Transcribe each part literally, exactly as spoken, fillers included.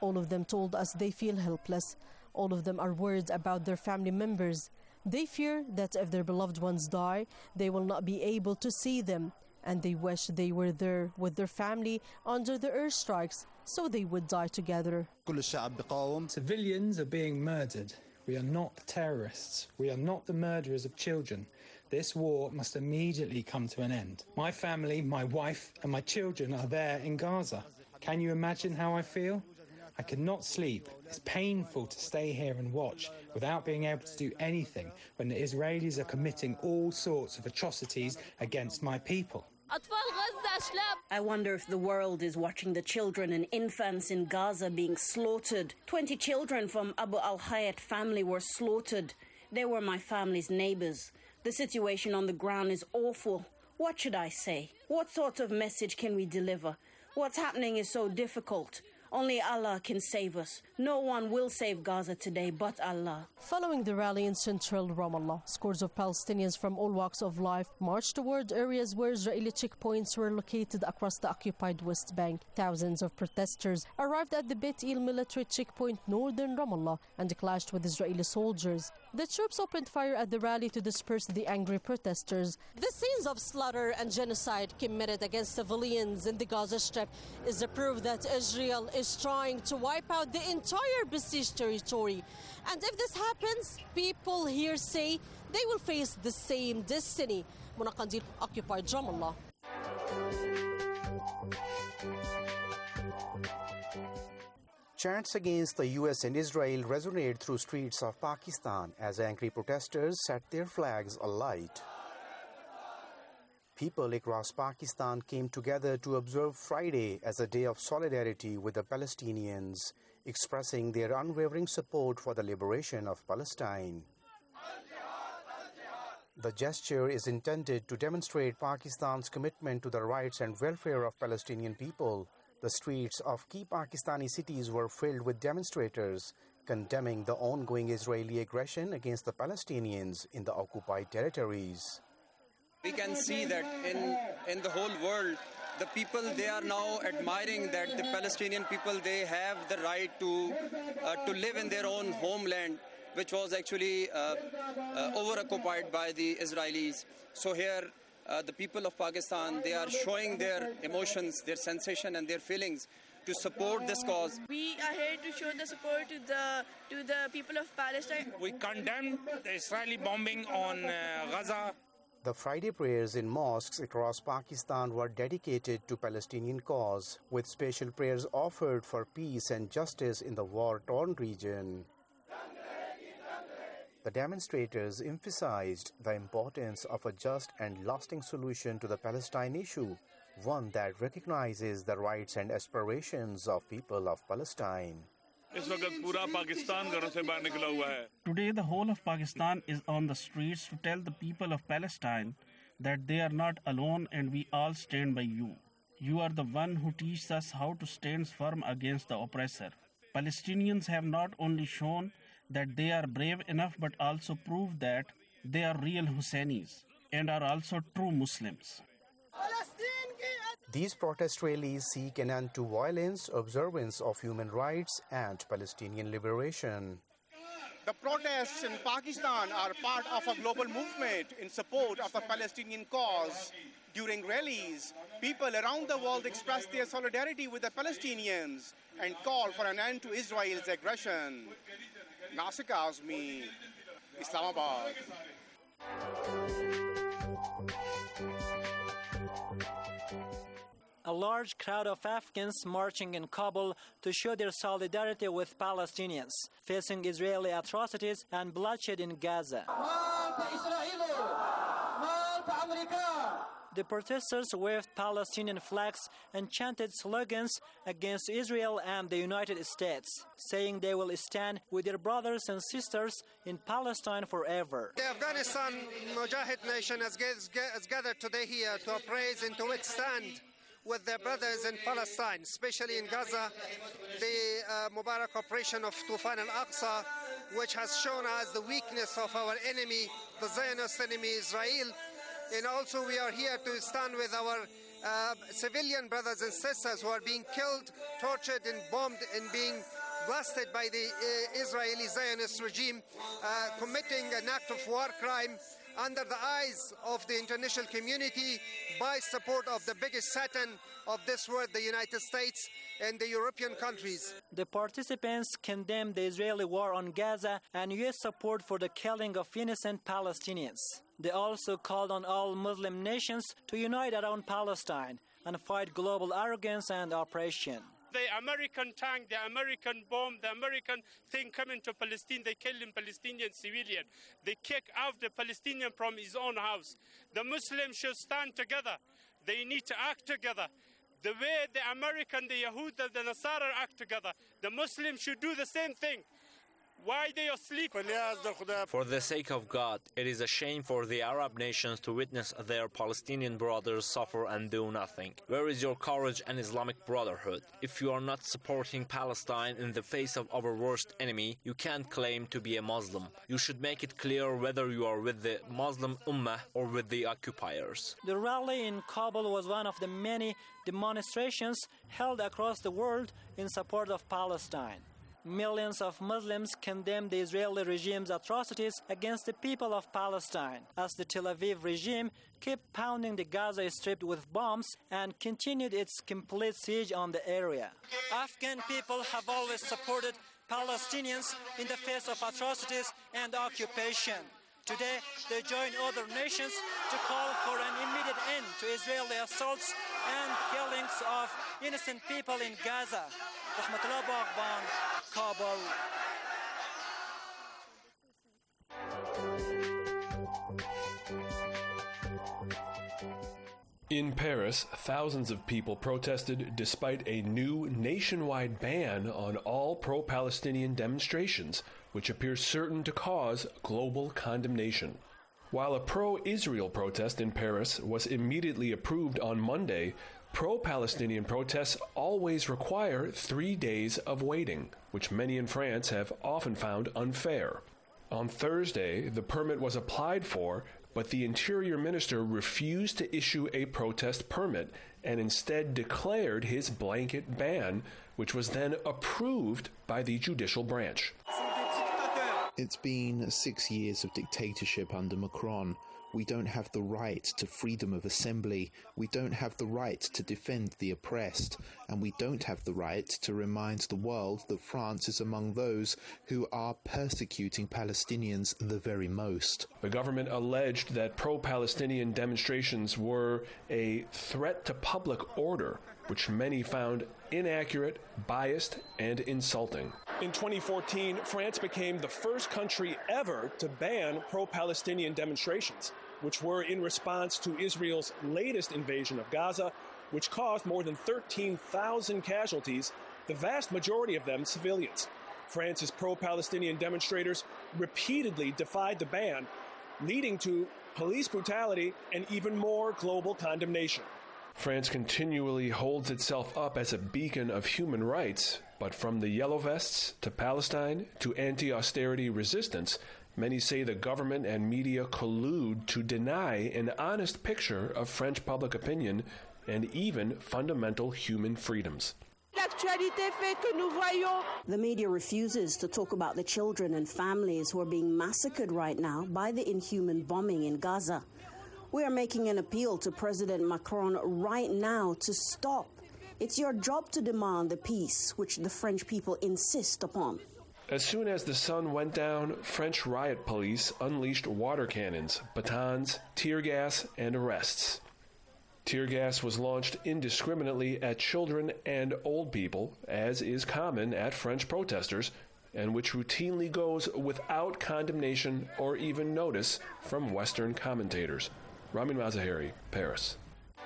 All of them told us they feel helpless. All of them are worried about their family members. They fear that if their beloved ones die, they will not be able to see them. And they wish they were there with their family under the airstrikes, so they would die together. Civilians are being murdered. We are not terrorists. We are not the murderers of children. This war must immediately come to an end. My family, my wife, and my children are there in Gaza. Can you imagine how I feel? I cannot sleep. It's painful to stay here and watch without being able to do anything when the Israelis are committing all sorts of atrocities against my people. I wonder if the world is watching the children and infants in Gaza being slaughtered. Twenty children from Abu al-Hayat family were slaughtered. They were my family's neighbors. The situation on the ground is awful. What should I say? What sort of message can we deliver? What's happening is so difficult. Only Allah can save us. No one will save Gaza today but Allah. Following the rally in central Ramallah, scores of Palestinians from all walks of life marched toward areas where Israeli checkpoints were located across the occupied West Bank. Thousands of protesters arrived at the Beit El military checkpoint northern Ramallah and clashed with Israeli soldiers. The troops opened fire at the rally to disperse the angry protesters. The scenes of slaughter and genocide committed against civilians in the Gaza Strip is a proof that Israel is trying to wipe out the entire besieged territory. And if this happens, people here say they will face the same destiny. Mona Qandil, occupied Ramallah. Chants against the U S and Israel resonate through streets of Pakistan as angry protesters set their flags alight. People across Pakistan came together to observe Friday as a day of solidarity with the Palestinians, expressing their unwavering support for the liberation of Palestine. The gesture is intended to demonstrate Pakistan's commitment to the rights and welfare of Palestinian people. The streets of key Pakistani cities were filled with demonstrators condemning the ongoing Israeli aggression against the Palestinians in the occupied territories. We can see that in, in the whole world, the people, they are now admiring that the Palestinian people, they have the right to, uh, to live in their own homeland, which was actually uh, uh, over-occupied by the Israelis. So here, uh, the people of Pakistan, they are showing their emotions, their sensation and their feelings to support this cause. We are here to show the support to the to the people of Palestine. We condemn the Israeli bombing on uh, Gaza. The Friday prayers in mosques across Pakistan were dedicated to Palestinian cause, with special prayers offered for peace and justice in the war-torn region. The demonstrators emphasized the importance of a just and lasting solution to the Palestine issue, one that recognizes the rights and aspirations of people of Palestine. Today, the whole of Pakistan is on the streets to tell the people of Palestine that they are not alone and we all stand by you. You are the one who teaches us how to stand firm against the oppressor. Palestinians have not only shown that they are brave enough but also proved that they are real Husseinis and are also true Muslims. These protest rallies seek an end to violence, observance of human rights, and Palestinian liberation. The protests in Pakistan are part of a global movement in support of the Palestinian cause. During rallies, people around the world express their solidarity with the Palestinians and call for an end to Israel's aggression. Nasir Kazmi, Islamabad. A large crowd of Afghans marching in Kabul to show their solidarity with Palestinians facing Israeli atrocities and bloodshed in Gaza. The protesters waved Palestinian flags and chanted slogans against Israel and the United States, saying they will stand with their brothers and sisters in Palestine forever. The Afghanistan Mujahid nation has gathered today here to praise and to withstand with their brothers in Palestine, especially in Gaza, the uh, Mubarak operation of Tufan al-Aqsa, which has shown us the weakness of our enemy, the Zionist enemy Israel. And also we are here to stand with our uh, civilian brothers and sisters who are being killed, tortured, and bombed and being blasted by the uh, Israeli Zionist regime, uh, committing an act of war crime under the eyes of the international community by support of the biggest Satan of this world, the United States and the European countries. The participants condemned the Israeli war on Gaza and U S support for the killing of innocent Palestinians. They also called on all Muslim nations to unite around Palestine and fight global arrogance and oppression. The American tank, the American bomb, the American thing coming to Palestine, they killing Palestinian civilian. They kick out the Palestinian from his own house. The Muslims should stand together. They need to act together. The way the American, the Yahud, the Nasara act together, the Muslims should do the same thing. Why they asleep? For the sake of God, it is a shame for the Arab nations to witness their Palestinian brothers suffer and do nothing. Where is your courage and Islamic Brotherhood? If you are not supporting Palestine in the face of our worst enemy, you can't claim to be a Muslim. You should make it clear whether you are with the Muslim Ummah or with the occupiers. The rally in Kabul was one of the many demonstrations held across the world in support of Palestine. Millions of Muslims condemned the Israeli regime's atrocities against the people of Palestine, as the Tel Aviv regime kept pounding the Gaza Strip with bombs and continued its complete siege on the area. Afghan people have always supported Palestinians in the face of atrocities and occupation. Today, they join other nations to call for an immediate end to Israeli assaults and killings of innocent people in Gaza. Rahmatullah Baghban, Kabul. In Paris, thousands of people protested despite a new nationwide ban on all pro-Palestinian demonstrations, which appears certain to cause global condemnation. While a pro-Israel protest in Paris was immediately approved on Monday, pro-Palestinian protests always require three days of waiting, which many in France have often found unfair. On Thursday, the permit was applied for, but the Interior Minister refused to issue a protest permit and instead declared his blanket ban, which was then approved by the judicial branch. It's been six years of dictatorship under Macron. We don't have the right to freedom of assembly. We don't have the right to defend the oppressed. And we don't have the right to remind the world that France is among those who are persecuting Palestinians the very most. The government alleged that pro-Palestinian demonstrations were a threat to public order, which many found inaccurate, biased, and insulting. In twenty fourteen, France became the first country ever to ban pro-Palestinian demonstrations, which were in response to Israel's latest invasion of Gaza, which caused more than thirteen thousand casualties, the vast majority of them civilians. France's pro-Palestinian demonstrators repeatedly defied the ban, leading to police brutality and even more global condemnation. France continually holds itself up as a beacon of human rights, but from the Yellow Vests to Palestine to anti-austerity resistance, many say the government and media collude to deny an honest picture of French public opinion and even fundamental human freedoms. The media refuses to talk about the children and families who are being massacred right now by the inhuman bombing in Gaza. We are making an appeal to President Macron right now to stop. It's your job to demand the peace which the French people insist upon. As soon as the sun went down, French riot police unleashed water cannons, batons, tear gas, and arrests. Tear gas was launched indiscriminately at children and old people, as is common at French protesters, and which routinely goes without condemnation or even notice from Western commentators. Ramin Mazaheri, Paris.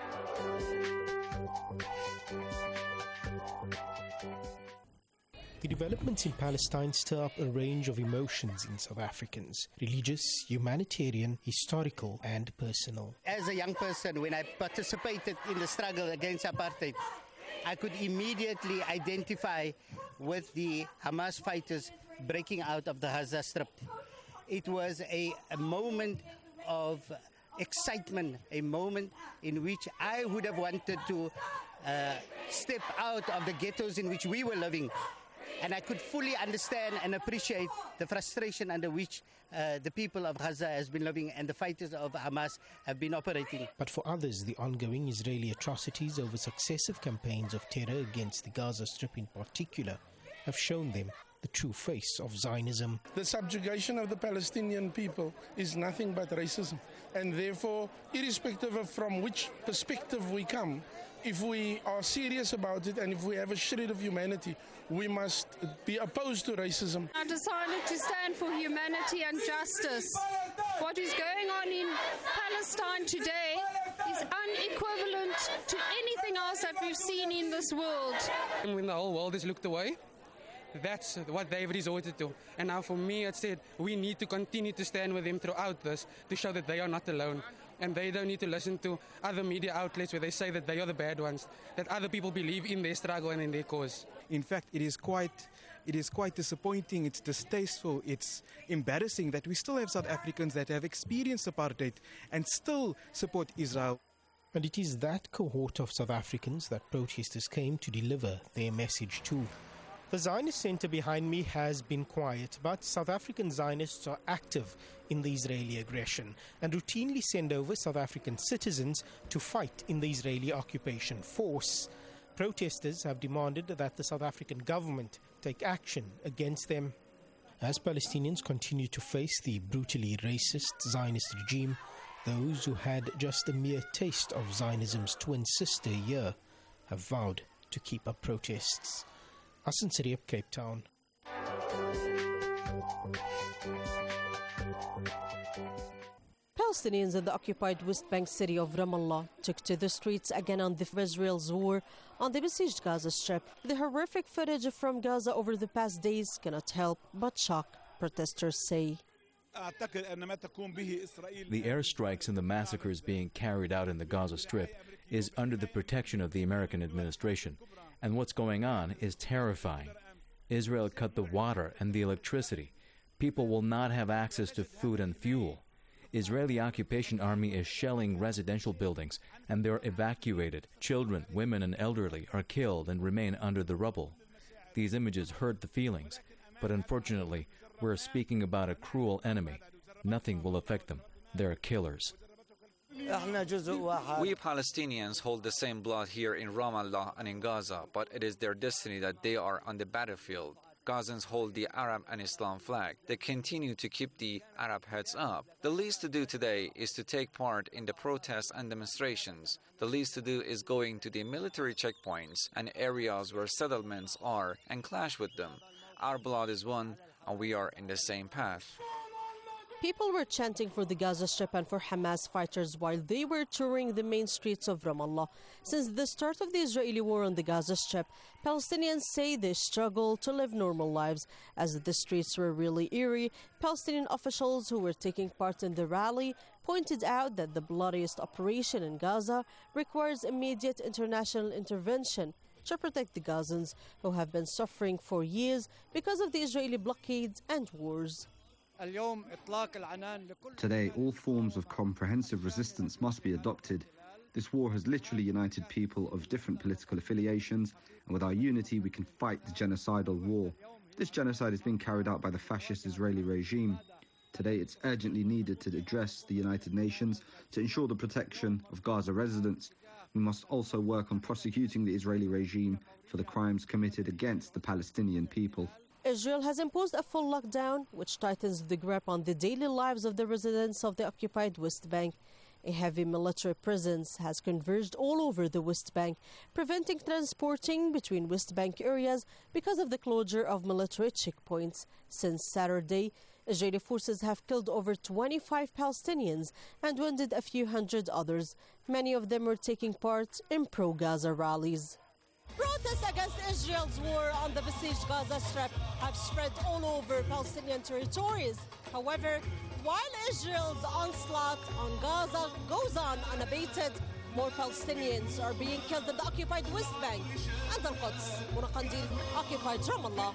The developments in Palestine stir up a range of emotions in South Africans: religious, humanitarian, historical, and personal. As a young person, when I participated in the struggle against apartheid, I could immediately identify with the Hamas fighters breaking out of the Gaza Strip. It was a, a moment of excitement, a moment in which I would have wanted to uh, step out of the ghettos in which we were living. And I could fully understand and appreciate the frustration under which uh, the people of Gaza has been living and the fighters of Hamas have been operating. But for others, the ongoing Israeli atrocities over successive campaigns of terror against the Gaza Strip in particular have shown them the true face of Zionism. The subjugation of the Palestinian people is nothing but racism. And therefore, irrespective of from which perspective we come, if we are serious about it and if we have a shred of humanity, we must be opposed to racism. I decided to stand for humanity and justice. What is going on in Palestine today is unequivalent to anything else that we've seen in this world. And when the whole world is looked away, that's what they've resorted to. And now for me, it said we need to continue to stand with them throughout this to show that they are not alone. And they don't need to listen to other media outlets where they say that they are the bad ones, that other people believe in their struggle and in their cause. In fact, it is quite, it is quite disappointing, it's distasteful, it's embarrassing that we still have South Africans that have experienced apartheid and still support Israel. And it is that cohort of South Africans that protesters came to deliver their message to. The Zionist centre behind me has been quiet, but South African Zionists are active in the Israeli aggression and routinely send over South African citizens to fight in the Israeli occupation force. Protesters have demanded that the South African government take action against them. As Palestinians continue to face the brutally racist Zionist regime, those who had just a mere taste of Zionism's twin sister year have vowed to keep up protests. Hassan Sariab, Cape Town. Palestinians in the occupied West Bank city of Ramallah took to the streets again on the Israel's war on the besieged Gaza Strip. The horrific footage from Gaza over the past days cannot help but shock, protesters say. The airstrikes and the massacres being carried out in the Gaza Strip is under the protection of the American administration. And what's going on is terrifying. Israel cut the water and the electricity. People will not have access to food and fuel. Israeli occupation army is shelling residential buildings, and they're evacuated. Children, women, and elderly are killed and remain under the rubble. These images hurt the feelings, but unfortunately, we're speaking about a cruel enemy. Nothing will affect them. They're killers. We Palestinians hold the same blood here in Ramallah and in Gaza, but it is their destiny that they are on the battlefield. Gazans hold the Arab and Islam flag. They continue to keep the Arab heads up. The least to do today is to take part in the protests and demonstrations. The least to do is going to the military checkpoints and areas where settlements are and clash with them. Our blood is one, and we are in the same path. People were chanting for the Gaza Strip and for Hamas fighters while they were touring the main streets of Ramallah. Since the start of the Israeli war on the Gaza Strip, Palestinians say they struggle to live normal lives. As the streets were really eerie, Palestinian officials who were taking part in the rally pointed out that the bloodiest operation in Gaza requires immediate international intervention to protect the Gazans, who have been suffering for years because of the Israeli blockades and wars. Today, all forms of comprehensive resistance must be adopted. This war has literally united people of different political affiliations, and with our unity we can fight the genocidal war. This genocide is being carried out by the fascist Israeli regime. Today it's urgently needed to address the United Nations to ensure the protection of Gaza residents. We must also work on prosecuting the Israeli regime for the crimes committed against the Palestinian people. Israel has imposed a full lockdown, which tightens the grip on the daily lives of the residents of the occupied West Bank. A heavy military presence has converged all over the West Bank, preventing transporting between West Bank areas because of the closure of military checkpoints. Since Saturday, Israeli forces have killed over twenty-five Palestinians and wounded a few hundred others. Many of them were taking part in pro-Gaza rallies. Protests against Israel's war on the besieged Gaza Strip have spread all over Palestinian territories. However, while Israel's onslaught on Gaza goes on unabated, more Palestinians are being killed in the occupied West Bank and Al-Quds. Muna Qandil, occupied Ramallah.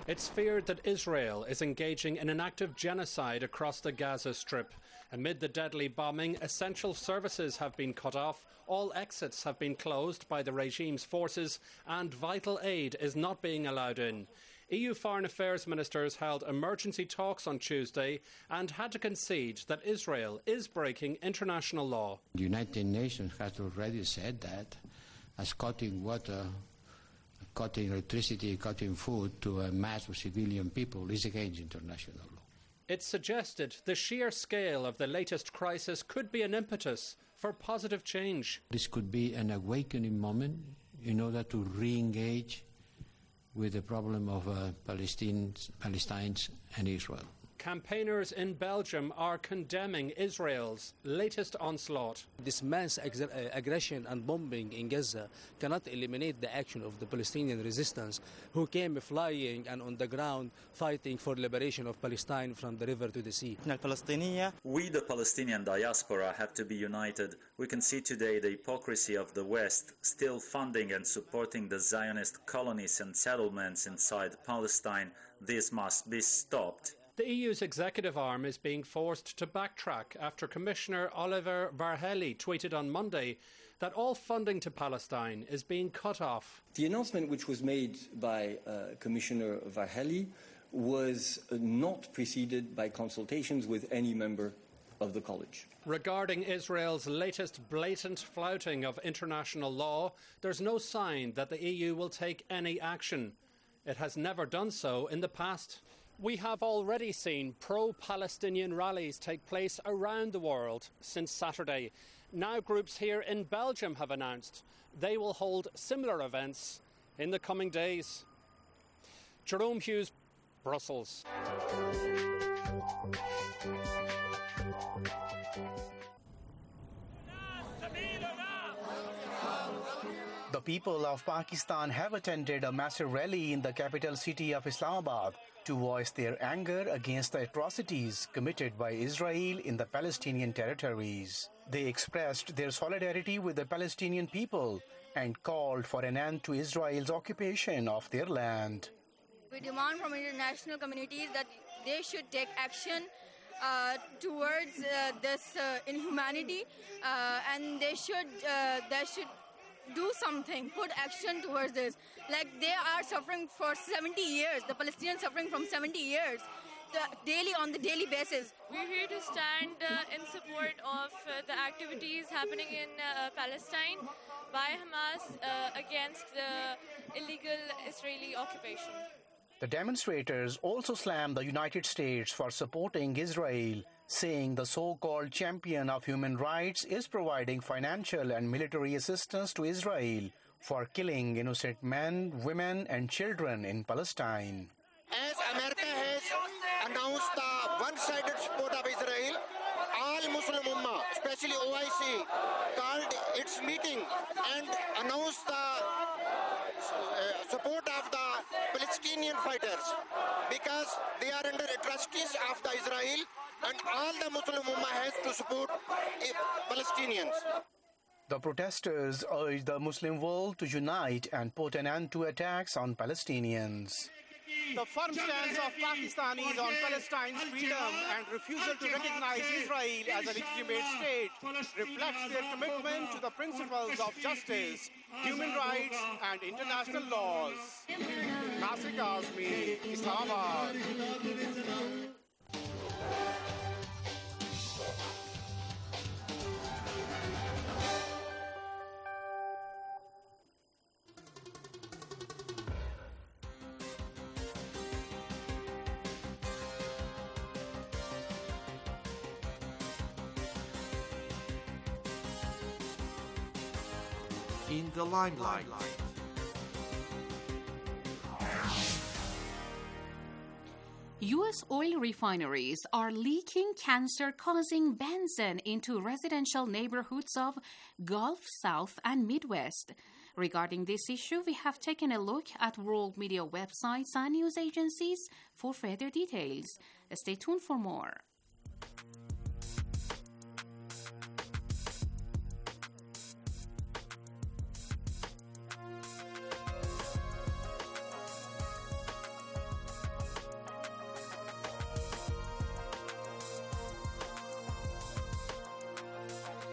It's feared that Israel is engaging in an active genocide across the Gaza Strip. Amid the deadly bombing, essential services have been cut off, all exits have been closed by the regime's forces, and vital aid is not being allowed in. E U Foreign Affairs ministers held emergency talks on Tuesday and had to concede that Israel is breaking international law. The United Nations has already said that as cutting water, cutting electricity, cutting food to a mass of civilian people is against international law. It suggested the sheer scale of the latest crisis could be an impetus for positive change. This could be an awakening moment in order to re-engage with the problem of uh, Palestinians, Palestinians and Israel. Campaigners in Belgium are condemning Israel's latest onslaught. This mass ag- aggression and bombing in Gaza cannot eliminate the action of the Palestinian resistance, who came flying and on the ground fighting for liberation of Palestine from the river to the sea. We, the Palestinian diaspora, have to be united. We can see today the hypocrisy of the West, still funding and supporting the Zionist colonies and settlements inside Palestine. This must be stopped. The E U's executive arm is being forced to backtrack after Commissioner Oliver Varhelyi tweeted on Monday that all funding to Palestine is being cut off. The announcement which was made by uh, Commissioner Varhelyi was uh, not preceded by consultations with any member of the college. Regarding Israel's latest blatant flouting of international law, there's no sign that the E U will take any action. It has never done so in the past. We have already seen pro-Palestinian rallies take place around the world since Saturday. Now groups here in Belgium have announced they will hold similar events in the coming days. Jerome Hughes, Brussels. The people of Pakistan have attended a massive rally in the capital city of Islamabad to voice their anger against the atrocities committed by Israel in the Palestinian territories. They expressed their solidarity with the Palestinian people and called for an end to Israel's occupation of their land. We demand from international communities that they should take action uh, towards uh, this uh, inhumanity, uh, and they should uh, they should do something, put action towards this. Like they are suffering for seventy years, the Palestinians suffering from seventy years, the, daily on the daily basis. We're here to stand uh, in support of uh, the activities happening in uh, Palestine by Hamas uh, against the illegal Israeli occupation. The demonstrators also slammed the United States for supporting Israel, saying the so-called champion of human rights is providing financial and military assistance to Israel for killing innocent men, women and children in Palestine. As America has announced the one-sided support of Israel, all Muslim Ummah, especially O I C, called its meeting and announced the uh, support of the Palestinian fighters because they are under atrocities of the Israel, and all the Muslim Ummah has to support Palestinians. The protesters urged the Muslim world to unite and put an end to attacks on Palestinians. The firm stance of Pakistanis on Palestine's freedom and refusal to recognize Israel as a legitimate state reflects their commitment to the principles of justice, human rights and international laws. Nasir Kazmi, Islamabad. In the limelight. U S oil refineries are leaking cancer-causing benzene into residential neighborhoods of Gulf South and Midwest. Regarding this issue, we have taken a look at world media websites and news agencies for further details. Stay tuned for more.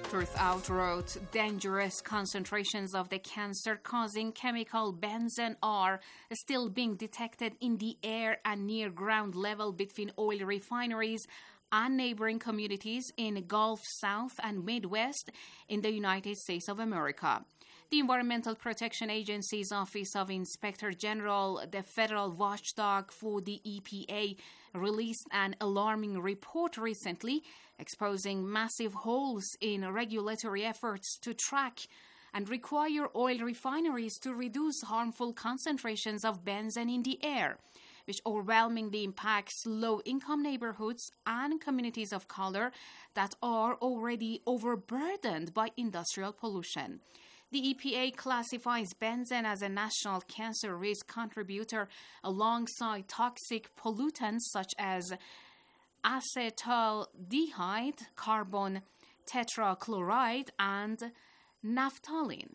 Truthout wrote, dangerous concentrations of the cancer-causing chemical benzene are still being detected in the air and near ground level between oil refineries and neighboring communities in Gulf South and Midwest in the United States of America. The Environmental Protection Agency's Office of Inspector General, the federal watchdog for the E P A, released an alarming report recently exposing massive holes in regulatory efforts to track and require oil refineries to reduce harmful concentrations of benzene in the air, which overwhelmingly impacts low-income neighborhoods and communities of color that are already overburdened by industrial pollution. The E P A classifies benzene as a national cancer risk contributor alongside toxic pollutants such as acetaldehyde, carbon tetrachloride, and naphthalene.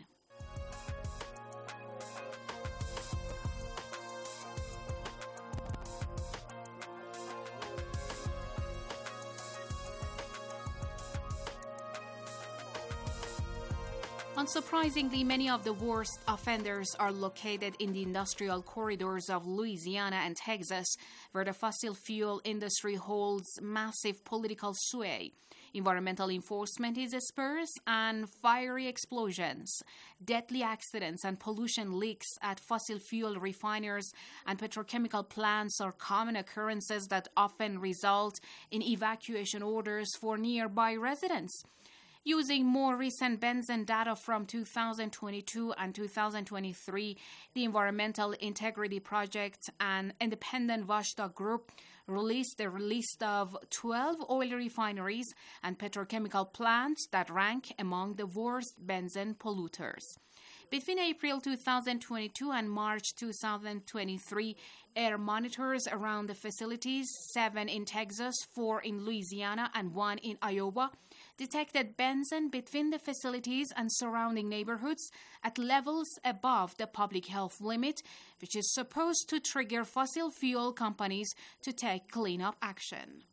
Unsurprisingly, many of the worst offenders are located in the industrial corridors of Louisiana and Texas, where the fossil fuel industry holds massive political sway. Environmental enforcement is sparse, and fiery explosions, deadly accidents, and pollution leaks at fossil fuel refiners and petrochemical plants are common occurrences that often result in evacuation orders for nearby residents. Using more recent benzene data from two thousand twenty-two and two thousand twenty-three, the Environmental Integrity Project, an independent watchdog group, released a list of twelve oil refineries and petrochemical plants that rank among the worst benzene polluters. Between April two thousand twenty-two and March two thousand twenty-three, air monitors around the facilities, seven in Texas, four in Louisiana, and one in Iowa, detected benzene between the facilities and surrounding neighborhoods at levels above the public health limit, which is supposed to trigger fossil fuel companies to take cleanup action.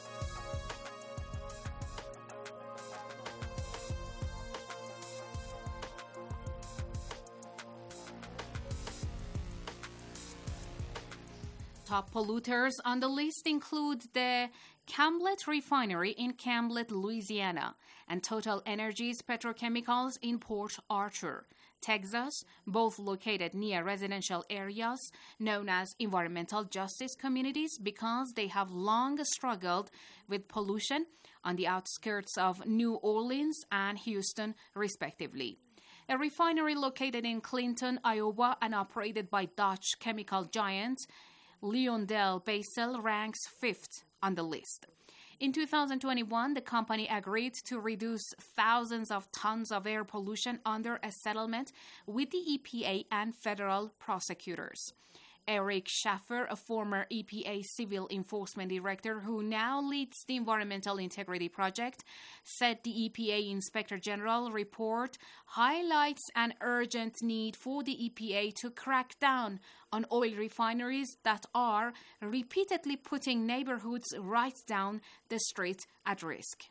Top polluters on the list include the Camblet Refinery in Camblet, Louisiana, and Total Energies Petrochemicals in Port Arthur, Texas, both located near residential areas known as environmental justice communities because they have long struggled with pollution on the outskirts of New Orleans and Houston, respectively. A refinery located in Clinton, Iowa, and operated by Dutch chemical giant LyondellBasell ranks fifth on the list. In two thousand twenty-one, the company agreed to reduce thousands of tons of air pollution under a settlement with the E P A and federal prosecutors. Eric Schaffer, a former E P A civil enforcement director who now leads the Environmental Integrity Project, said the E P A Inspector General report highlights an urgent need for the E P A to crack down on oil refineries that are repeatedly putting neighborhoods right down the street at risk.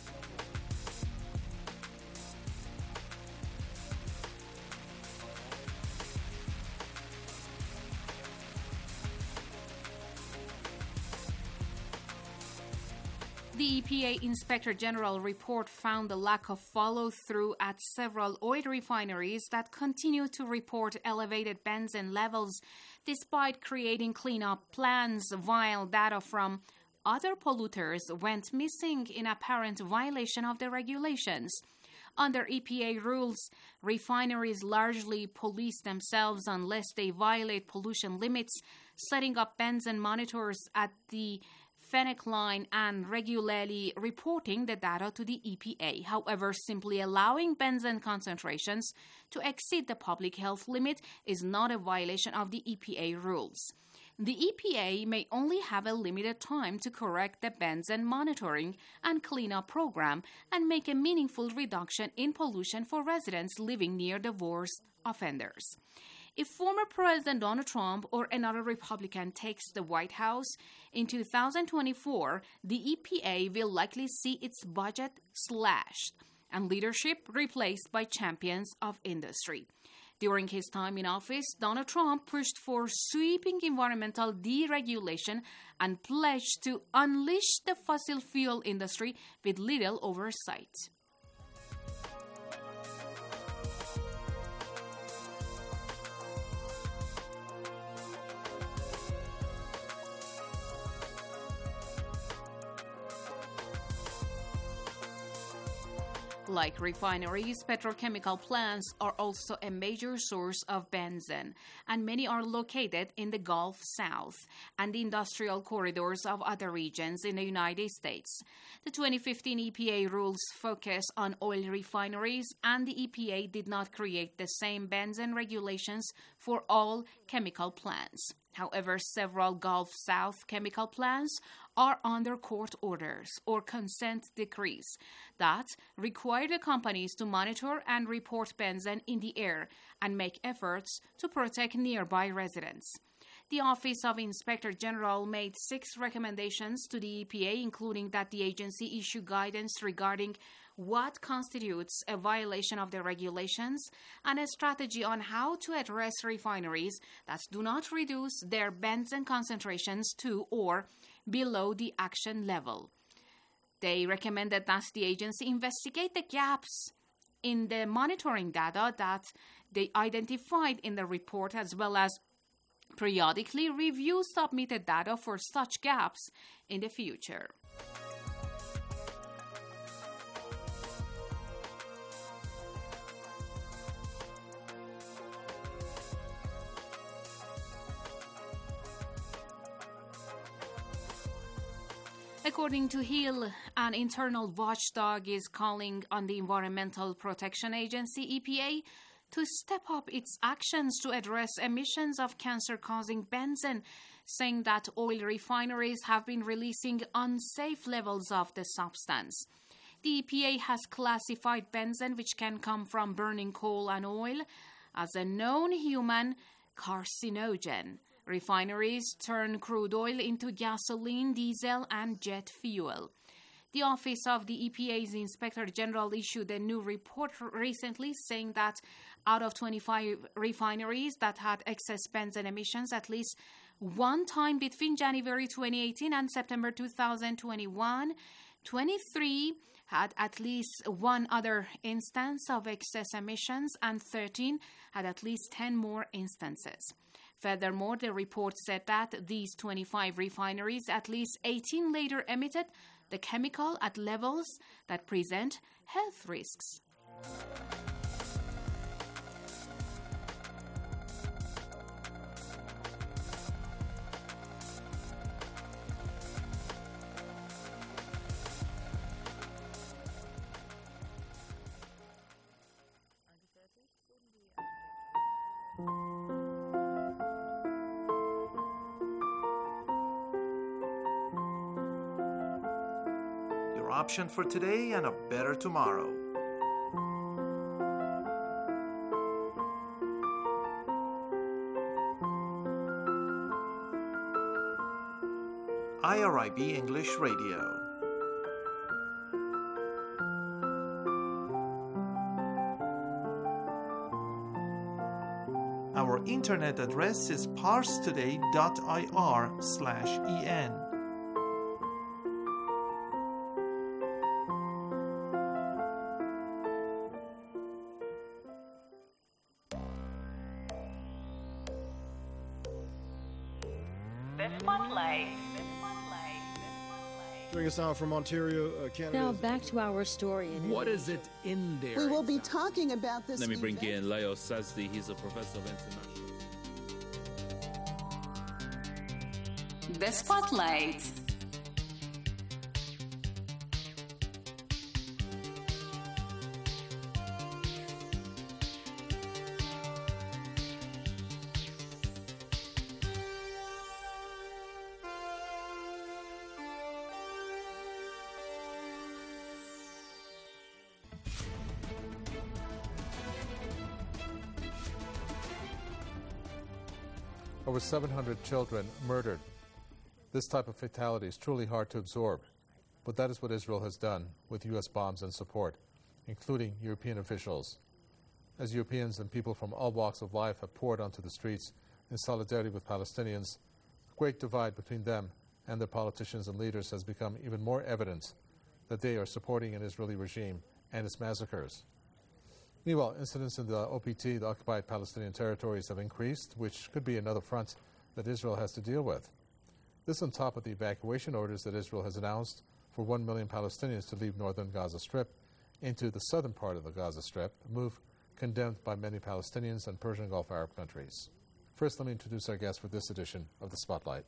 The E P A Inspector General report found a lack of follow-through at several oil refineries that continue to report elevated benzene levels despite creating cleanup plans, while data from other polluters went missing in apparent violation of the regulations. Under E P A rules, refineries largely police themselves unless they violate pollution limits, setting up benzene monitors at the finish line and regularly reporting the data to the E P A. However, simply allowing benzene concentrations to exceed the public health limit is not a violation of the E P A rules. The E P A may only have a limited time to correct the benzene monitoring and cleanup program and make a meaningful reduction in pollution for residents living near the worst offenders. If former President Donald Trump or another Republican takes the White House in two thousand twenty-four, the E P A will likely see its budget slashed. and leadership replaced by champions of industry. During his time in office, Donald Trump pushed for sweeping environmental deregulation and pledged to unleash the fossil fuel industry with little oversight. Like refineries, petrochemical plants are also a major source of benzene, and many are located in the Gulf South and the industrial corridors of other regions in the United States. The twenty fifteen E P A rules focus on oil refineries, and the E P A did not create the same benzene regulations for all chemical plants. However, several Gulf South chemical plants are under court orders or consent decrees that require the companies to monitor and report benzene in the air and make efforts to protect nearby residents. The Office of Inspector General made six recommendations to the E P A, including that the agency issue guidance regarding what constitutes a violation of the regulations and a strategy on how to address refineries that do not reduce their benzene concentrations to or below the action level. They recommended that the agency investigate the gaps in the monitoring data that they identified in the report, as well as periodically review submitted data for such gaps in the future. According to Hill, an internal watchdog is calling on the Environmental Protection Agency, E P A, to step up its actions to address emissions of cancer-causing benzene, saying that oil refineries have been releasing unsafe levels of the substance. The E P A has classified benzene, which can come from burning coal and oil, as a known human carcinogen. Refineries turn crude oil into gasoline, diesel, and jet fuel. The Office of the E P A's Inspector General issued a new report recently saying that out of twenty-five refineries that had excess benzene emissions at least one time between January twenty eighteen and September two thousand twenty-one, twenty-three had at least one other instance of excess emissions, and thirteen had at least ten more instances. Furthermore, the report said that these twenty-five refineries, at least eighteen later emitted the chemical at levels that present health risks. Option for today and a better tomorrow. I R I B English Radio. Our internet address is parstoday dot I R slash E N. Joining us now from Ontario, uh, Canada. Now back to our story. What is it in there? We will be talking about this. Let me bring event. in Leo Sazdi. He's a professor of international. The Spotlight. Over seven hundred children murdered. This type of fatality is truly hard to absorb, but that is what Israel has done with U S bombs and support. including European officials. As Europeans and people from all walks of life have poured onto the streets in solidarity with Palestinians, the great divide between them and their politicians and leaders has become even more evident that they are supporting an Israeli regime and its massacres. Meanwhile, incidents in the O P T, the occupied Palestinian territories, have increased, which could be another front that Israel has to deal with. This on top of the evacuation orders that Israel has announced for one million Palestinians to leave northern Gaza Strip into the southern part of the Gaza Strip, a move condemned by many Palestinians and Persian Gulf Arab countries. First, let me introduce our guest for this edition of The Spotlight.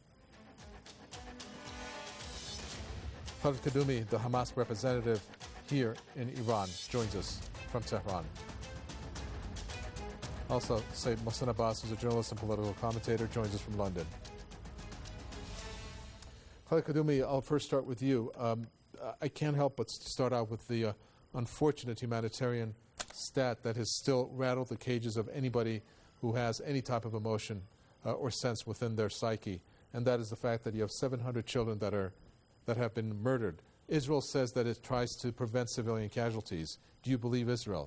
Khaled Kaddoumi, the Hamas representative here in Iran, joins us from Tehran. Also, Sayyid Mohsen Abbas, who's a journalist and political commentator, joins us from London. Khaled Kaddoumi, I'll first start with you. Um, I can't help but start out with the uh, unfortunate humanitarian stat that has still rattled the cages of anybody who has any type of emotion uh, or sense within their psyche, and that is the fact that you have seven hundred children that are that have been murdered. Israel says that it tries to prevent civilian casualties. Do you believe Israel?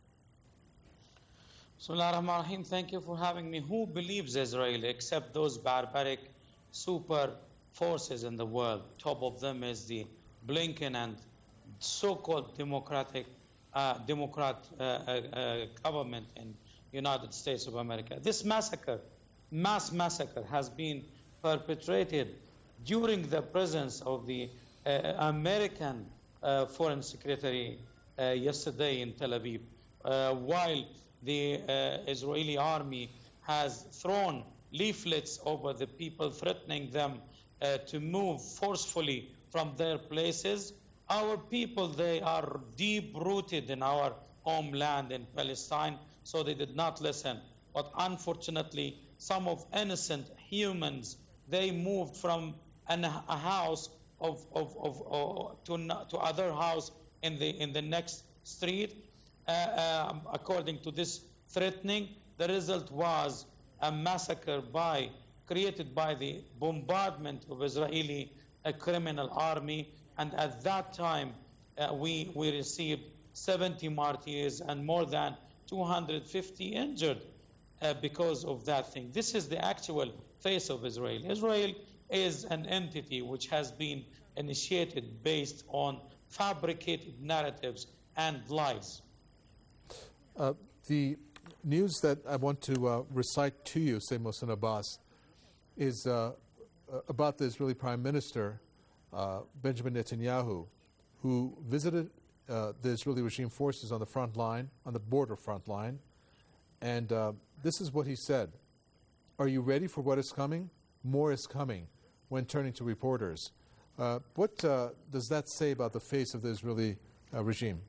Bismillah ar-Rahman ar-Rahim. Thank you for having me. Who believes Israel except those barbaric super forces in the world? Top of them is the Blinken and so-called democratic uh, Democrat uh, uh, government in United States of America. This massacre, mass massacre, has been perpetrated during the presence of the uh, American uh, Foreign Secretary uh, yesterday in Tel Aviv, uh, while the uh, Israeli army has thrown leaflets over the people, threatening them uh, to move forcefully from their places. Our people, they are deep-rooted in our homeland in Palestine, so they did not listen. But unfortunately, some of innocent humans, they moved from an, a house of, of, of, of to, to other house in the in the next street. Uh, um, according to this threatening, the result was a massacre by created by the bombardment of Israeli a criminal army. And at that time, uh, we we received seventy martyrs and more than two hundred fifty injured uh, because of that thing. This is the actual face of Israel. Israel is an entity which has been initiated based on fabricated narratives and lies. Uh, the news that I want to uh, recite to you, Sayyid Mohsen Abbas, is uh, about the Israeli Prime Minister, uh, Benjamin Netanyahu, who visited uh, the Israeli regime forces on the front line, on the border front line, and uh, this is what he said: "Are you ready for what is coming? More is coming." When turning to reporters, uh, what uh, does that say about the face of the Israeli uh, regime?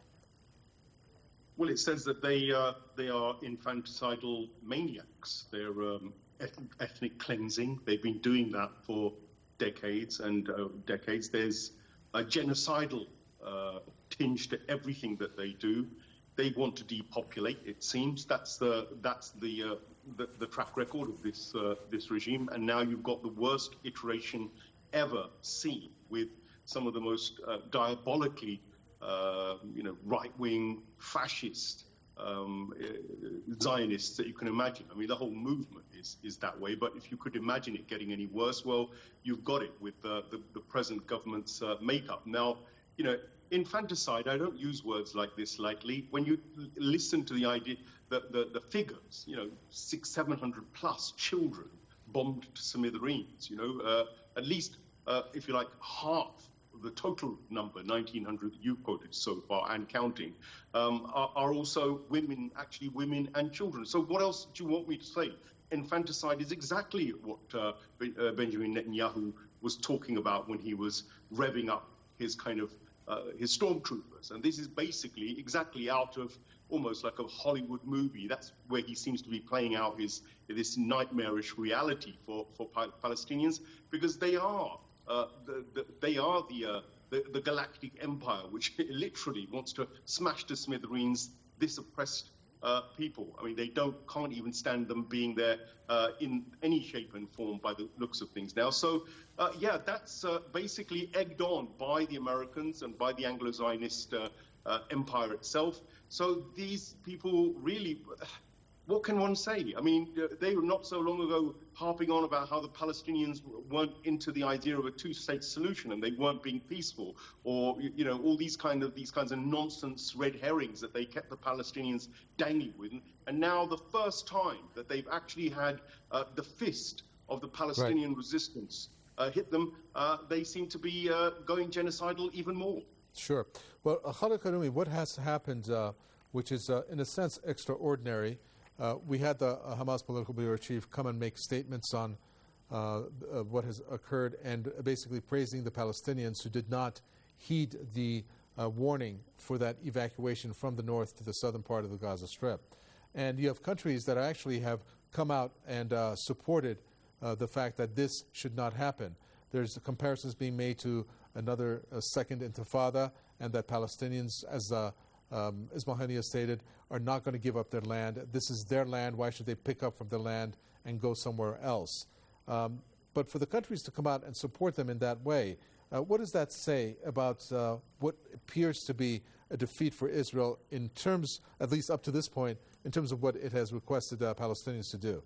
Well, it says that they uh, they are infanticidal maniacs. They're um, eth- ethnic cleansing. They've been doing that for decades and uh, decades. There's a genocidal uh, tinge to everything that they do. They want to depopulate. It seems that's the that's the uh, the, the track record of this uh, this regime. And now you've got the worst iteration ever seen, with some of the most uh, diabolically Uh, you know, right-wing fascist um, uh, Zionists that you can imagine. I mean, the whole movement is is that way. But if you could imagine it getting any worse, well, you've got it with uh, the the present government's uh, makeup. Now, you know, infanticide. I don't use words like this lightly. When you l- listen to the idea, the, the the figures, you know, six, seven hundred plus children bombed to smithereens. You know, uh, at least, uh, if you like, half the total number, nineteen hundred that you've quoted so far and counting, um, are, are also women, actually women and children. So what else do you want me to say? Infanticide is exactly what uh, B- uh, Benjamin Netanyahu was talking about when he was revving up his kind of, uh, his stormtroopers. And this is basically exactly out of almost like a Hollywood movie. That's where he seems to be playing out his this nightmarish reality for, for pa- Palestinians, because they are Uh, the, the, they are the, uh, the the galactic empire, which literally wants to smash to smithereens this oppressed uh, people. I mean, they don't can't even stand them being there uh, in any shape and form by the looks of things now. So, uh, yeah, that's uh, basically egged on by the Americans and by the Anglo-Zionist uh, uh, empire itself. So these people really, what can one say? I mean, they were not so long ago harping on about how the Palestinians weren't into the idea of a two-state solution and they weren't being peaceful, or you know, all these kind of these kinds of nonsense red herrings that they kept the Palestinians dangling with. And now the first time that they've actually had uh, the fist of the Palestinian right. resistance uh, hit them, uh, they seem to be uh, going genocidal even more. Sure. Well, uh, Khalid Karimi, what has happened, uh, which is uh, in a sense extraordinary, uh, we had the uh, Hamas political bureau chief come and make statements on uh, uh, what has occurred and basically praising the Palestinians who did not heed the uh, warning for that evacuation from the north to the southern part of the Gaza Strip. And you have countries that actually have come out and uh, supported uh, the fact that this should not happen. There's comparisons being made to another uh, second intifada, and that Palestinians, as uh, um, Ismail Haniyeh stated, are not going to give up their land. This is their land. Why should they pick up from their land and go somewhere else? Um, but for the countries to come out and support them in that way, uh, what does that say about uh, what appears to be a defeat for Israel in terms, at least up to this point, in terms of what it has requested uh, Palestinians to do?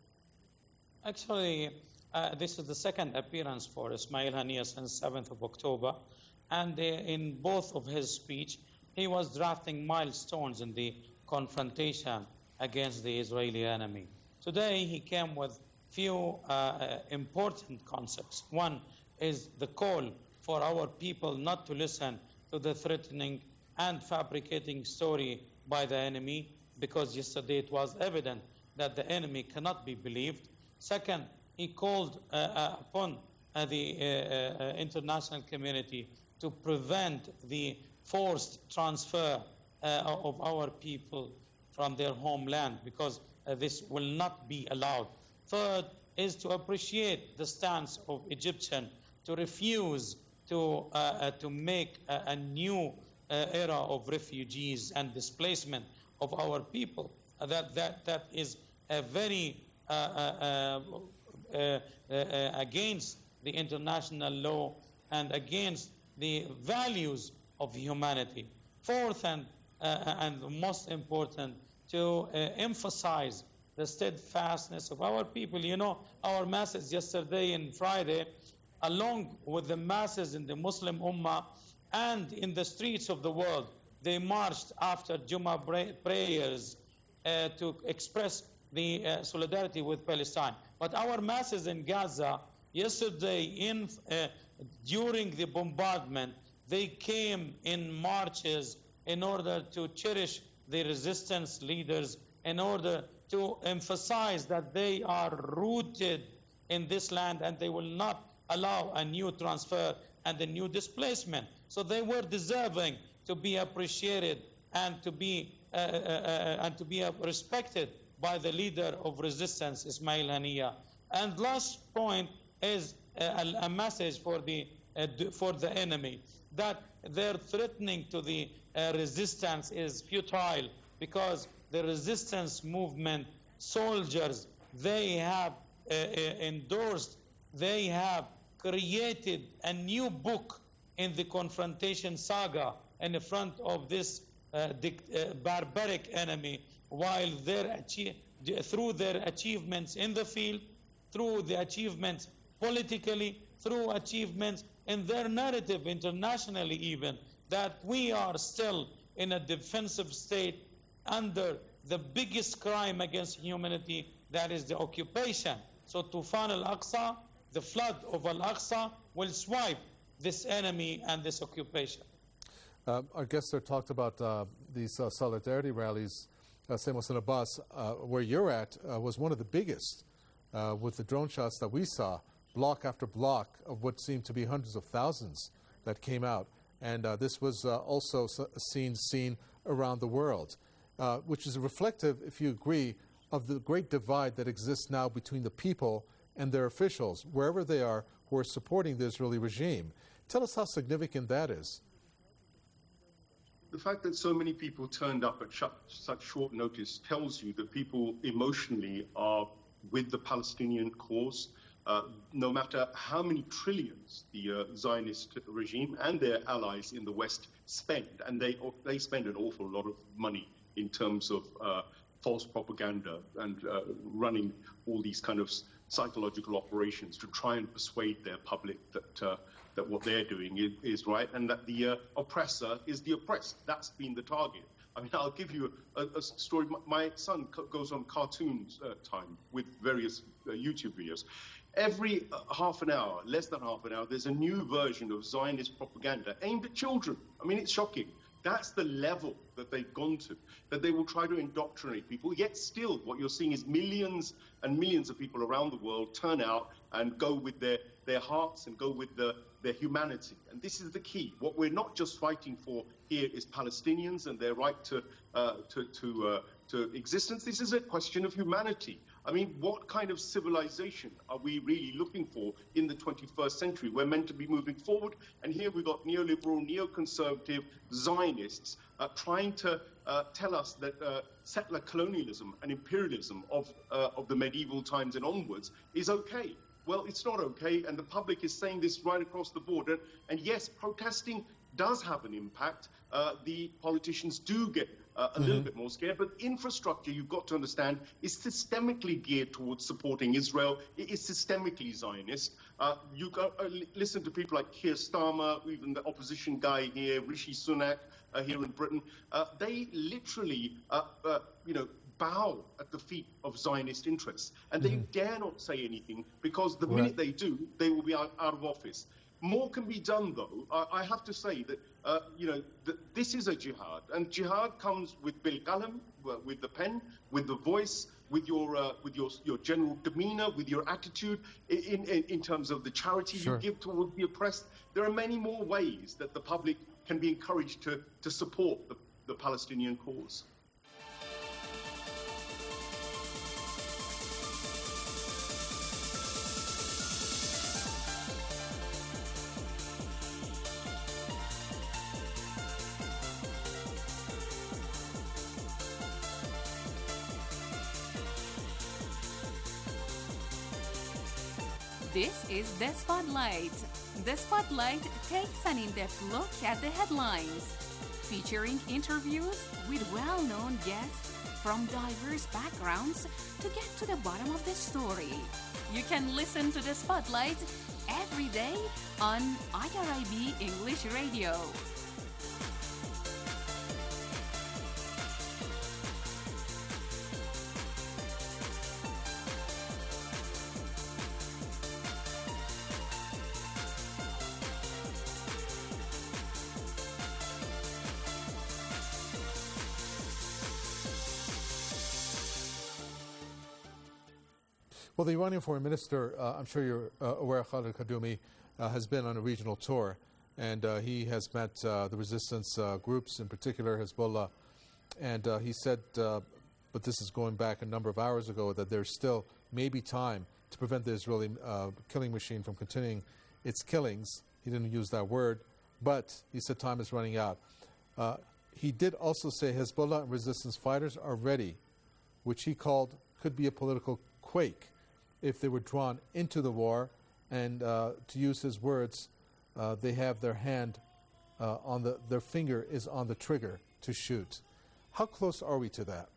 Actually, uh, this is the second appearance for Ismail Haniyeh since seventh of October. And uh, in both of his speech, he was drafting milestones in the confrontation against the Israeli enemy. Today, he came with few uh, uh, important concepts. One is the call for our people not to listen to the threatening and fabricating story by the enemy, because yesterday it was evident that the enemy cannot be believed. Second, he called uh, uh, upon uh, the uh, uh, international community to prevent the forced transfer uh, of our people from their homeland, because uh, this will not be allowed. Third is to appreciate the stance of Egyptian to refuse to, uh, uh, to make a, a new uh, era of refugees and displacement of our people. Uh, that, that, that is a very uh, uh, uh, uh, uh, against the international law and against the values of humanity. Fourth, and, uh, and most important, to uh, emphasize the steadfastness of our people. You know, our masses yesterday and Friday, along with the masses in the Muslim Ummah and in the streets of the world, they marched after Jummah prayers uh, to express the uh, solidarity with Palestine. But our masses in Gaza, yesterday, in uh, during the bombardment, they came in marches in order to cherish the resistance leaders, in order to emphasize that they are rooted in this land and they will not allow a new transfer and a new displacement. So they were deserving to be appreciated and to be uh, uh, uh, and to be uh, respected by the leader of resistance, Ismail Haniyeh. And last point is uh, a, a message for the uh, for the enemy, that their threatening to the uh, resistance is futile, because the resistance movement soldiers, they have uh, uh, endorsed, they have created a new book in the confrontation saga in front of this uh, uh, barbaric enemy, while their achi- through their achievements in the field, through the achievements politically, through achievements in their narrative internationally even, that we are still in a defensive state under the biggest crime against humanity, that is the occupation. So Tufan al-Aqsa, the flood of al-Aqsa, will swipe this enemy and this occupation. Uh, our guest there talked about uh, these uh, solidarity rallies. Uh, Sayyid Mohsen Abbas, uh, where you're at, uh, was one of the biggest uh, with the drone shots that we saw, block after block of what seemed to be hundreds of thousands that came out. And uh, this was uh, also seen, seen around the world, uh, which is reflective, if you agree, of the great divide that exists now between the people and their officials, wherever they are, who are supporting the Israeli regime. Tell us how significant that is. The fact that so many people turned up at sh- such short notice tells you that people emotionally are with the Palestinian cause. uh, no matter how many trillions the uh, Zionist regime and their allies in the West spend, and they they spend an awful lot of money in terms of uh, false propaganda and uh, running all these kind of psychological operations to try and persuade their public that uh, that what they're doing is, is right, and that the uh, oppressor is the oppressed. That's been the target. I mean, I'll give you a, a story. My son goes on cartoons uh, time with various uh, YouTube videos. Every uh, half an hour, less than half an hour, there's a new version of Zionist propaganda aimed at children. I mean, it's shocking. That's the level that they've gone to, that they will try to indoctrinate people. Yet still, what you're seeing is millions and millions of people around the world turn out and go with their, their hearts and go with the, their humanity. And this is the key. What we're not just fighting for here is Palestinians and their right to, uh, to, to, uh, to existence. This is a question of humanity. I mean, what kind of civilization are we really looking for in the twenty-first century? We're meant to be moving forward, and here we've got neoliberal, neoconservative Zionists uh, trying to uh, tell us that uh, settler colonialism and imperialism of, uh, of the medieval times and onwards is okay. Well, it's not okay, and the public is saying this right across the board. And, and yes, protesting does have an impact. Uh, the politicians do get Uh, a mm-hmm. little bit more scared, but infrastructure, you've got to understand, is systemically geared towards supporting Israel. It is systemically Zionist. Uh, you go, uh, listen to people like Keir Starmer, even the opposition guy here, Rishi Sunak uh, here in Britain. Uh, they literally, uh, uh, you know, bow at the feet of Zionist interests, and they mm-hmm. dare not say anything, because the right. minute they do, they will be out, out of office. More can be done, though. I, I have to say that, uh, you know, th- this is a jihad. And jihad comes with bil qalam, with the pen, with the voice, with your uh, with your your general demeanor, with your attitude, in, in, in terms of the charity sure. you give towards the oppressed. There are many more ways that the public can be encouraged to, to support the, the Palestinian cause. This is The Spotlight. The Spotlight takes an in-depth look at the headlines, featuring interviews with well-known guests from diverse backgrounds to get to the bottom of the story. You can listen to The Spotlight every day on I R I B English Radio. Well, the Iranian foreign minister, uh, I'm sure you're uh, aware, Khalid Kadumi, uh, has been on a regional tour, and uh, he has met uh, the resistance uh, groups, in particular Hezbollah, and uh, he said, uh, but this is going back a number of hours ago, that there's still maybe time to prevent the Israeli uh, killing machine from continuing its killings. He didn't use that word, but he said time is running out. Uh, he did also say Hezbollah and resistance fighters are ready, which he called could be a political quake if they were drawn into the war, and uh, to use his words, uh, they have their hand uh, on the, their finger is on the trigger to shoot. How close are we to that?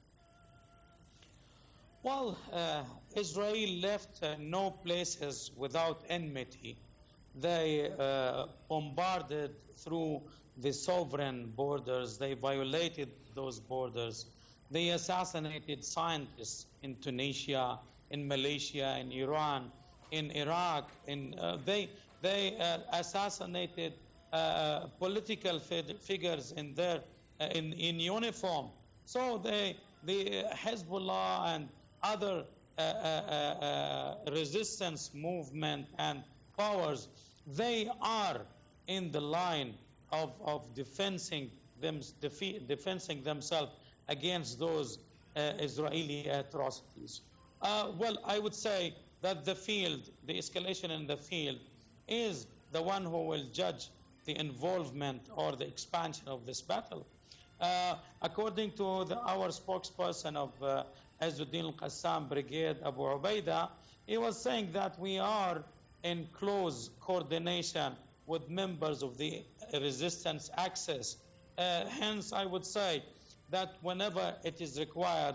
Well, uh, Israel left uh, no places without enmity. They uh, bombarded through the sovereign borders. They violated those borders. They assassinated scientists in Tunisia, in Malaysia, in Iran, in Iraq. In uh, they they uh, assassinated uh, political fig- figures in their uh, in in uniform. So they the Hezbollah and other uh, uh, uh, resistance movement and powers, they are in the line of of defending them defe- defending themselves against those uh, Israeli atrocities. Uh, well, I would say that the field, the escalation in the field, is the one who will judge the involvement or the expansion of this battle. Uh, according to the, our spokesperson of uh, Izzuddin al-Qassam Brigade, Abu Ubaidah, He was saying that we are in close coordination with members of the resistance axis. Uh, hence, I would say that whenever it is required,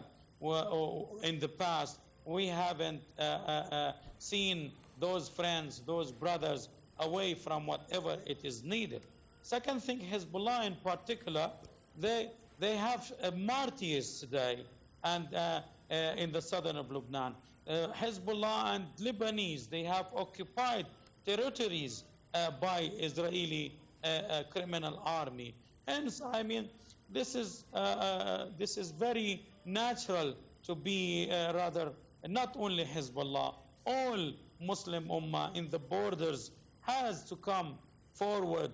or in the past, we haven't uh, uh, seen those friends, those brothers, away from whatever it is needed. Second thing, Hezbollah in particular, they they have uh, martyrs today, and uh, uh, in the southern of Lebanon, uh, Hezbollah and Lebanese, they have occupied territories uh, by Israeli uh, uh, criminal army. Hence, I mean, this is uh, uh, this is very natural to be uh, rather not only Hezbollah, all Muslim Ummah in the borders has to come forward.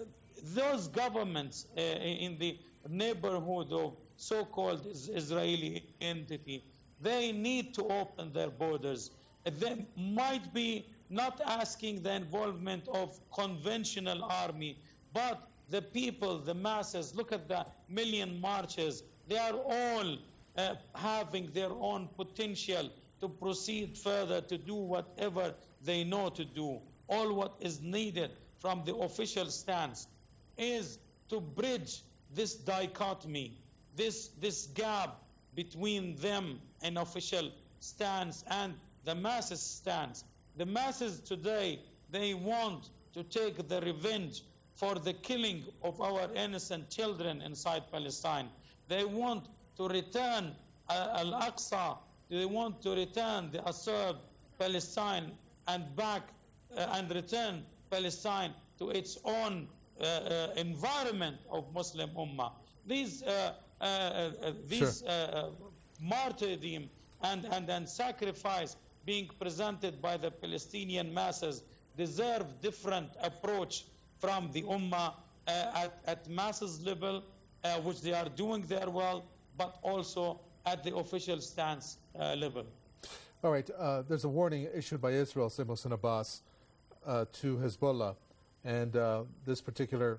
Those governments uh, in the neighborhood of so-called Israeli entity, they need to open their borders. They might be not asking the involvement of conventional army, but the people, the masses, look at the million marches, they are all uh, having their own potential to proceed further, to do whatever they know to do. All what is needed from the official stance is to bridge this dichotomy, this, this gap between them, an official stance, and the masses stance. The masses today, they want to take the revenge for the killing of our innocent children inside Palestine. They want to return uh, Al-Aqsa. They want to return the usurped Palestine and back uh, and return Palestine to its own uh, uh, environment of Muslim Ummah. These uh, uh, uh, these sure. uh, martyrdom and, and, and sacrifice being presented by the Palestinian masses deserve different approach from the Ummah uh, at, at masses level, uh, which they are doing there well, but also at the official stance uh, level. All right, uh, there's a warning issued by Israel, Sayyid Mohsen Abbas, uh, to Hezbollah, and uh, this particular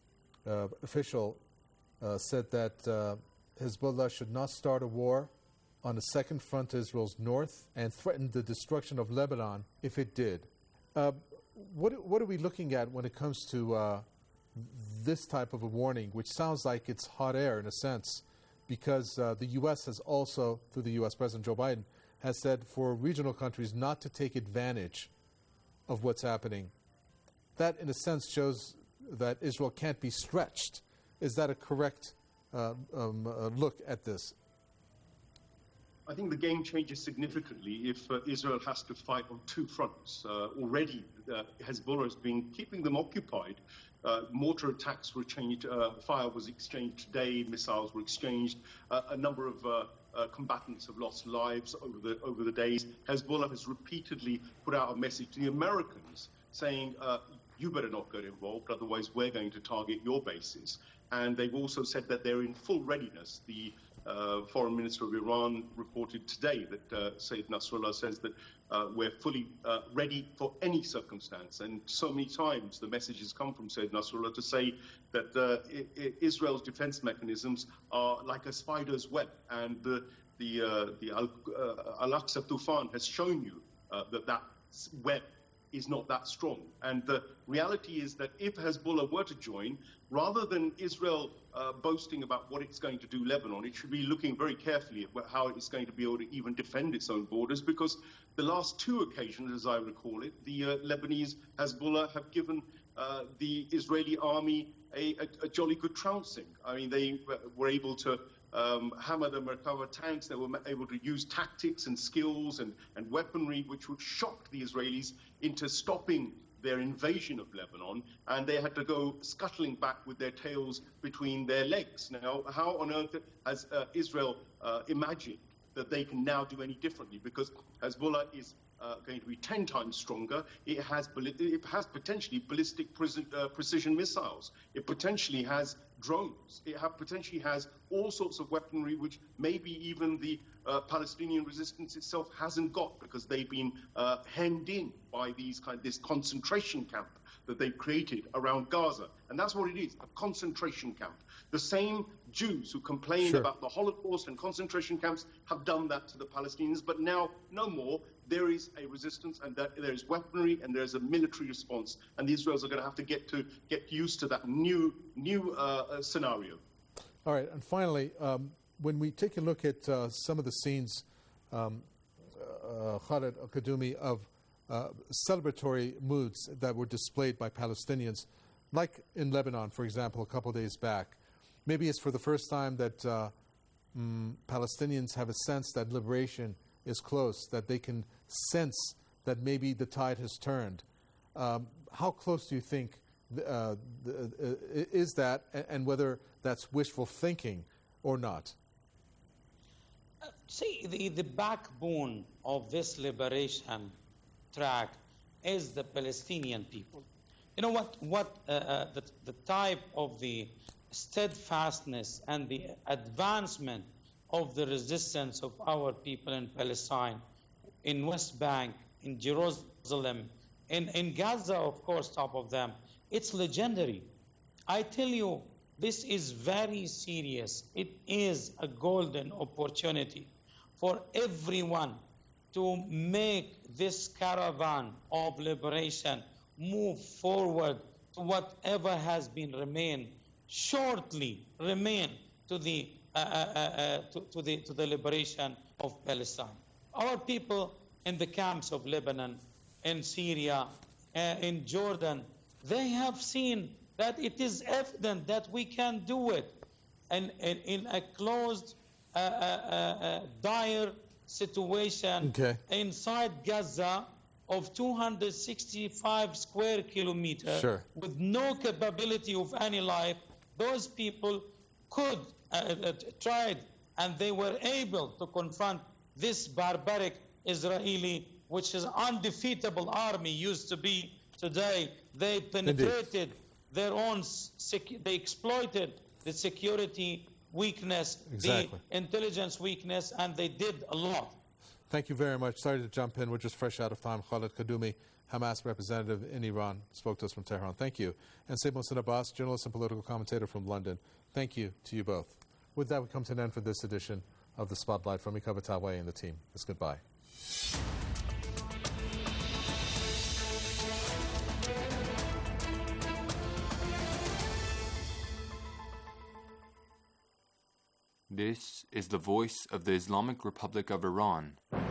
uh, official uh, said that uh, Hezbollah should not start a war on a second front to Israel's north and threatened the destruction of Lebanon if it did. Uh, what, what are we looking at when it comes to uh, this type of a warning, which sounds like it's hot air in a sense, because uh, the U S has also, through the U S President Joe Biden, has said for regional countries not to take advantage of what's happening. That, in a sense, shows that Israel can't be stretched. Is that a correct uh, um, uh, look at this? I think the game changes significantly if uh, Israel has to fight on two fronts. Uh, already, uh, Hezbollah has been keeping them occupied. Uh, mortar attacks were changed, uh, fire was exchanged today, missiles were exchanged. Uh, a number of uh, uh, combatants have lost lives over the over the days. Hezbollah has repeatedly put out a message to the Americans saying, uh, you better not get involved, otherwise we're going to target your bases. And they've also said that they're in full readiness. The uh, foreign minister of Iran reported today that uh, Sayyid Nasrallah says that uh, we're fully uh, ready for any circumstance. And so many times the message has come from Sayyid Nasrallah to say that uh, I- I- Israel's defense mechanisms are like a spider's web. And the, the, uh, the Al- uh, Al-Aqsa Tufan has shown you uh, that that web is not that strong. And the reality is that if Hezbollah were to join, rather than Israel uh, boasting about what it's going to do Lebanon, it should be looking very carefully at how it's going to be able to even defend its own borders, because the last two occasions, as I recall it, the uh, Lebanese Hezbollah have given uh, the Israeli army a, a, a jolly good trouncing. I mean, they were able to Um, hammer the Merkava tanks. They were able to use tactics and skills and, and weaponry which would shock the Israelis into stopping their invasion of Lebanon, and they had to go scuttling back with their tails between their legs. Now, how on earth has uh, Israel uh, imagined that they can now do any differently? Because Hezbollah is uh, going to be ten times stronger. It has, it has potentially ballistic uh, precision missiles. It potentially has drones. It have, potentially has all sorts of weaponry which maybe even the uh, Palestinian resistance itself hasn't got, because they've been uh, hemmed in by these kind of, this concentration camp that they've created around Gaza. And that's what it is, a concentration camp. The same Jews who complained Sure. about the Holocaust and concentration camps have done that to the Palestinians, but now no more. There is a resistance, and that there is weaponry, and there is a military response, and the Israelis are going to have to get to get used to that new new uh, uh, scenario. All right, and finally, um, when we take a look at uh, some of the scenes, um, uh, Khaled Al-Kadumi, of uh, celebratory moods that were displayed by Palestinians, like in Lebanon, for example, a couple of days back, maybe it's for the first time that uh, mm, Palestinians have a sense that liberation is close, that they can sense that maybe the tide has turned. Um, how close do you think uh, the, uh, is that, and whether that's wishful thinking or not? Uh, see, the, the backbone of this liberation track is the Palestinian people. You know what? What uh, uh, the, the type of the steadfastness and the advancement of the resistance of our people in Palestine, in West Bank, in Jerusalem, in, in Gaza, of course, top of them, it's legendary. I tell you, this is very serious. It is a golden opportunity for everyone to make this caravan of liberation move forward to whatever has been remain, shortly remain to the uh, uh, uh, to, to the to the liberation of Palestine. Our people in the camps of Lebanon, in Syria, uh, in Jordan, they have seen that it is evident that we can do it, and, and in a closed, uh, uh, uh, dire situation okay. inside Gaza of two hundred sixty-five square kilometers, sure. with no capability of any life. Those people could uh, uh, tried, and they were able to confront this barbaric Israeli, which is undefeatable army used to be. Today they penetrated Indeed. their own, sec- they exploited the security weakness, exactly. the intelligence weakness, and they did a lot. Thank you very much. Sorry to jump in. We're just fresh out of time. Khaled Kadumi, Hamas representative in Iran, spoke to us from Tehran. Thank you. And Sayyid Mohsin Abbas, journalist and political commentator from London. Thank you to you both. With that, we come to an end for this edition of The Spotlight. From Mika Bataway and the team, it's goodbye. This is the voice of the Islamic Republic of Iran.